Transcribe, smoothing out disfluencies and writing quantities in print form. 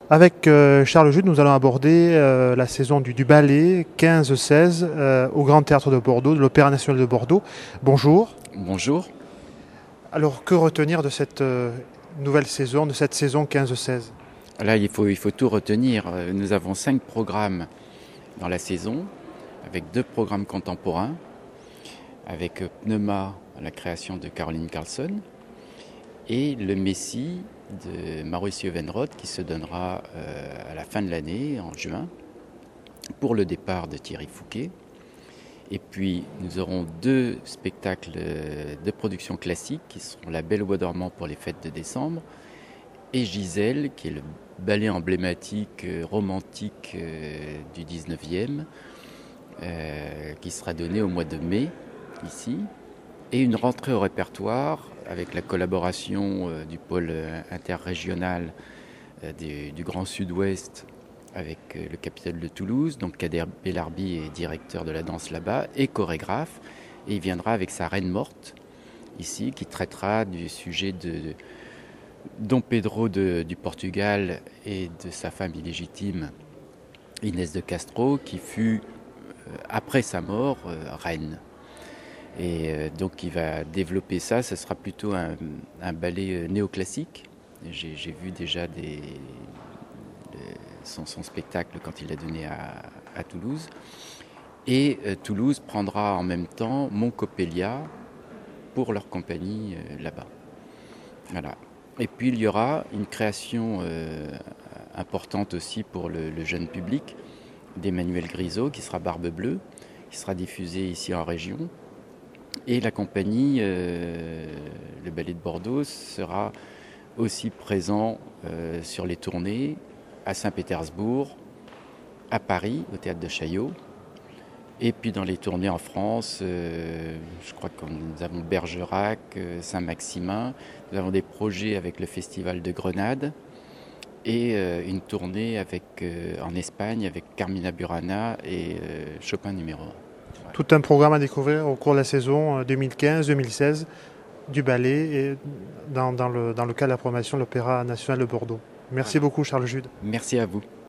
Avec Charles Jude, nous allons aborder la saison du ballet 15-16 au Grand Théâtre de Bordeaux, de l'Opéra National de Bordeaux. Bonjour. Bonjour. Alors, que retenir de cette nouvelle saison, de cette saison 15-16? Là, il faut tout retenir. Nous avons 5 programmes dans la saison, avec 2 programmes contemporains, avec Pneuma, la création de Caroline Carlson, et Le Messie de Mauricio Venrod, qui se donnera à la fin de l'année, en juin, pour le départ de Thierry Fouquet. Et puis, nous aurons 2 spectacles de production classique, qui seront La Belle au bois dormant pour les fêtes de décembre, et Gisèle, qui est le ballet emblématique, romantique du 19e, qui sera donné au mois de mai, ici, et une rentrée au répertoire avec la collaboration du pôle interrégional du Grand Sud-Ouest avec le Capitole de Toulouse, donc Kader Bellarbi est directeur de la danse là-bas et chorégraphe, et il viendra avec sa Reine morte, ici, qui traitera du sujet de Dom Pedro du Portugal et de sa femme illégitime Inès de Castro, qui fut, après sa mort, reine. Et donc il va développer ça, ce sera plutôt un ballet néoclassique. J'ai vu déjà son spectacle quand il l'a donné à Toulouse. Et Toulouse prendra en même temps Mon Coppelia pour leur compagnie là-bas. Voilà. Et puis il y aura une création importante aussi pour le jeune public d'Emmanuel Grisot, qui sera Barbe Bleue, qui sera diffusée ici en région. Et la compagnie, le Ballet de Bordeaux, sera aussi présent sur les tournées à Saint-Pétersbourg, à Paris, au Théâtre de Chaillot. Et puis dans les tournées en France, je crois que nous avons Bergerac, Saint-Maximin. Nous avons des projets avec le Festival de Grenade et une tournée en Espagne avec Carmina Burana et Chopin numéro 1. Tout un programme à découvrir au cours de la saison 2015-2016 du ballet et dans le cadre de la programmation de l'Opéra National de Bordeaux. Merci beaucoup Charles Jude. Merci à vous.